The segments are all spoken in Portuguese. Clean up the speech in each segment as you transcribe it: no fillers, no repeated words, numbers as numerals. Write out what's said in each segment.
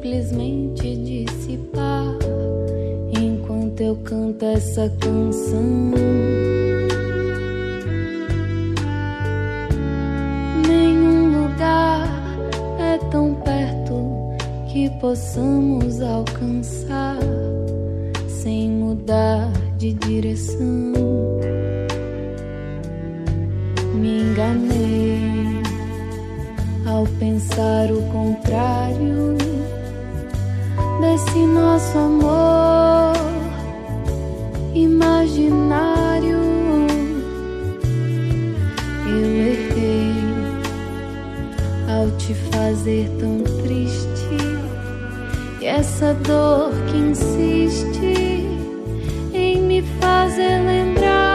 simplesmente dissipar enquanto eu canto essa canção. Nenhum lugar é tão perto que possamos alcançar sem mudar de direção. Me enganei ao pensar o contrário desse nosso amor imaginário. Eu errei ao te fazer tão triste, e essa dor que insiste em me fazer lembrar.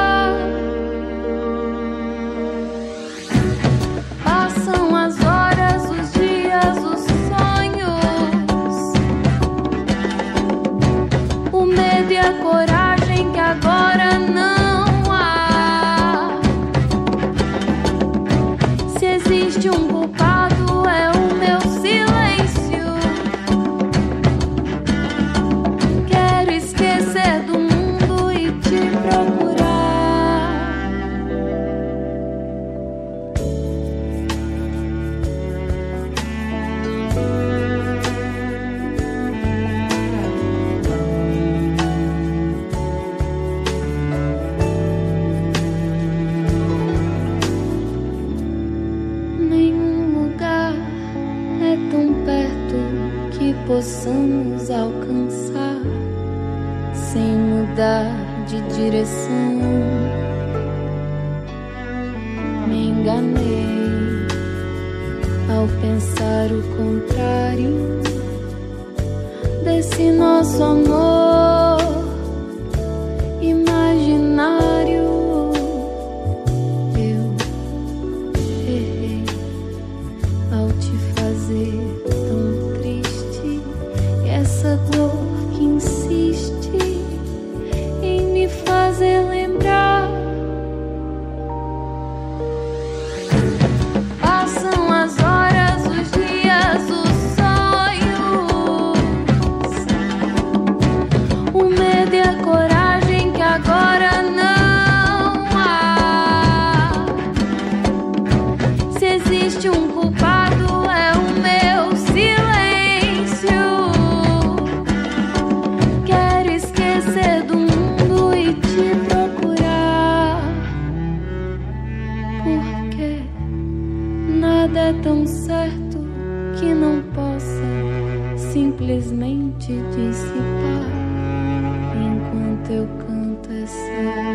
Passam as horas, os dias, os sonhos, o medo e a coragem que agora não há. Se existe um culpado, é o meu silêncio. Quero esquecer do mundo e te procurar. Nenhum lugar é tão perto que possamos alcançar sem mudar de direção. Me enganei ao pensar o contrário desse nosso amor imaginário. Eu errei ao te fazer tão triste, e essa dor que insiste em me fazer lembrar. Passam as horas, os dias, os sonhos, o medo e a coragem que agora não há. Se existe um culpado, é o meu silêncio. Quero esquecer do mundo e te procurar, porque nada é tão certo que não possa simplesmente dissipar enquanto eu canto essa